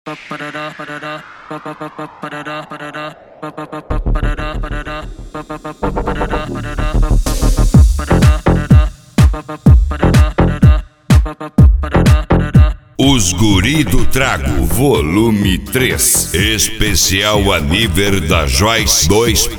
Os Guri do Trago, volume 3, especial a nível da Joyce 2.0.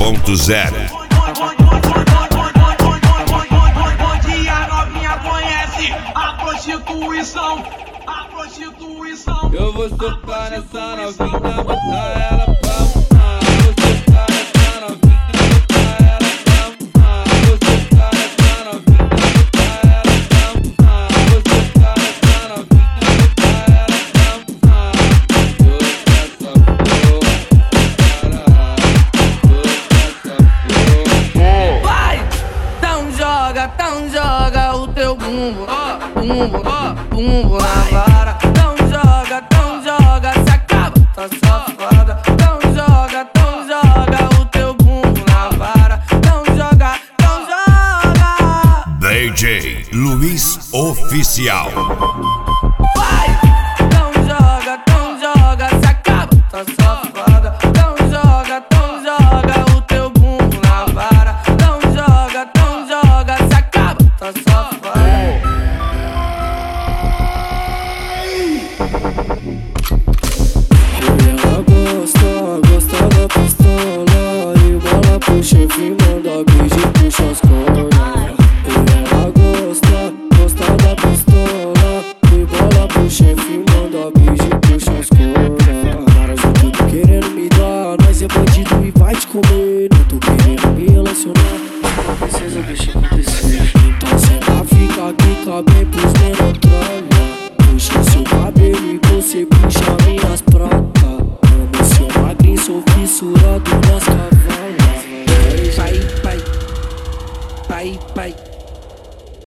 Eu vou socar nessa novinha, botar ela pra mamar. Vou socar nessa novinha, botar ela pra mamar. Vou socar nessa novinha, botar ela pra mamar. Vou socar nessa novinha, botar ela pra mamar. Vai! Então joga o teu bumbo, bumbo, bumbo na vara. Então joga, se acaba, tá safada. Então joga o teu bumbo na vara. Então joga. DJ Luiz Oficial. Vai! Então joga, se acaba, tá safada. Então joga o teu bumbo na vara. Então joga, se acaba, tá safada. Ela gosta da pistola e bola pro chefe, manda beijo, puxa as cordas. Ela gosta da pistola e bola pro chefe, manda beijo, puxa as cordas. Caras de tudo querendo me dar, nós é bandido e vai te comer. Não tô querendo me relacionar, não precisa deixar acontecer. Então senta, fica aqui, cabe pros menor tralha. Puxa seu cabelo e você puxa minhas pratas. Amo seu magrinho, sou fissurado nas cavalas. Vai.